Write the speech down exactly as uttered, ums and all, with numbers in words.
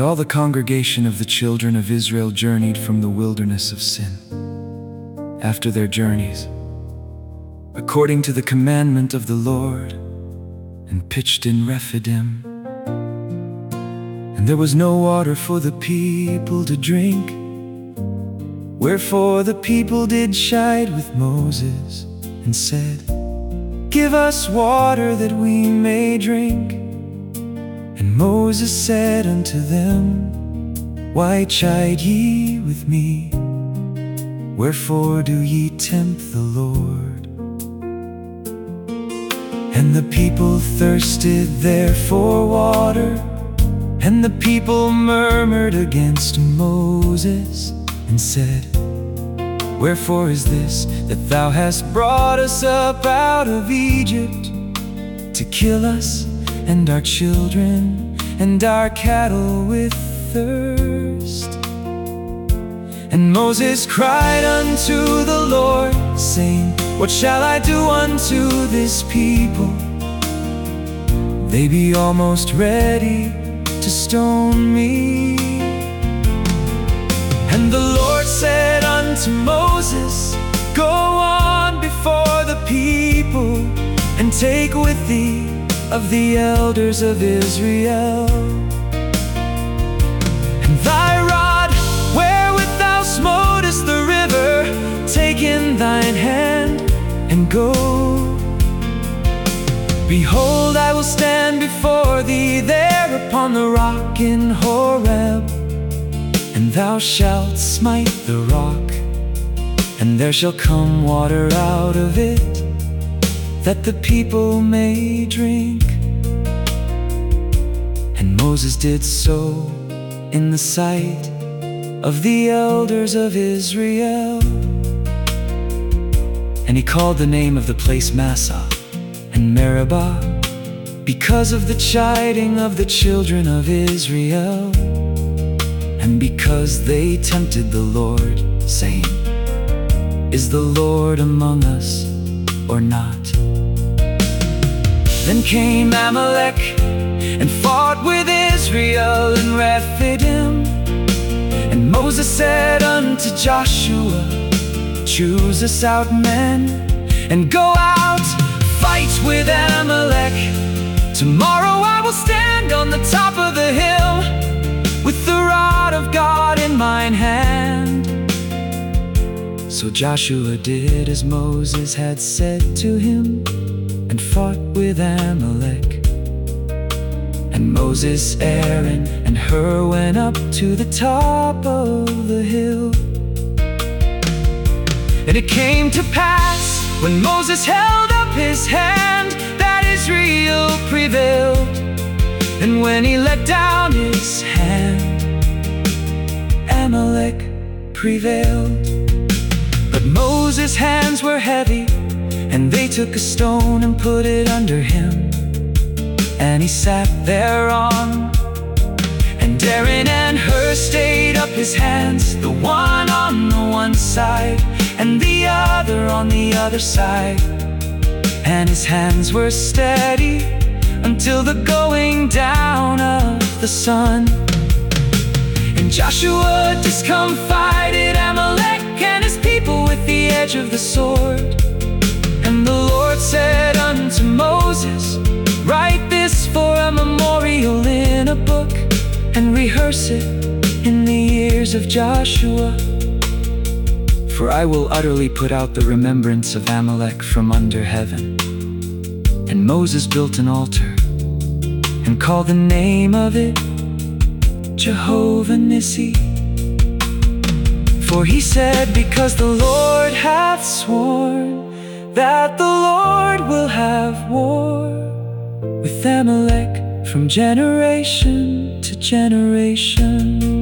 all the congregation of the children of Israel journeyed from the wilderness of Sin, after their journeys, according to the commandment of the Lord, and pitched in Rephidim. And there was no water for the people to drink. Wherefore the people did chide with Moses, and said, Give us water that we may drink. And Moses said unto them, Why chide ye with me? Wherefore do ye tempt the Lord? And the people thirsted there for water, and the people murmured against Moses, and said, Wherefore is this, that thou hast brought us up out of Egypt, to kill us and our children and our cattle with thirst? And Moses cried unto the Lord, saying, What shall I do unto this people? They be almost ready to stone me. And the Lord said unto Moses, Go on before the people, and take with thee of the elders of Israel, and thy rod wherewith thou smotest the river, take in thine hand, and go. Behold, I will stand before thee there upon the rock in Horeb, and thou shalt smite the rock, and there shall come water out of it, that the people may drink. And Moses did so in the sight of the elders of Israel. And he called the name of the place Massah and Meribah, because of the chiding of the children of Israel, and because they tempted the Lord, saying, Is the Lord among us or not? Then came Amalek and fought with Israel in Rephidim. And Moses said unto Joshua, Choose us out men, and go out, fight with Amalek. Tomorrow I will stand on the top of the hill, with the rod of God in mine hand. So Joshua did as Moses had said to him, and fought with Amalek. And Moses, Aaron, and Hur went up to the top of the hill. And it came to pass, when Moses held up his hand, that Israel prevailed. And when he let down his hand, Amalek prevailed. But Moses' hands were heavy, and they took a stone and put it under him, and he sat thereon. And Aaron and Hur stayed up his hands, the one on the one side, and the other on the other side. And his hands were steady until the going down of the sun. And Joshua discomfited Amalek and his people with the edge of the sword. And the Lord said unto Moses, Write this for a memorial in a book, and rehearse it in the ears of Joshua. For I will utterly put out the remembrance of Amalek from under heaven. And Moses built an altar, and called the name of it Jehovah Nissi. For he said, Because the Lord hath sworn that the Lord will have war with Amalek from generation to generation.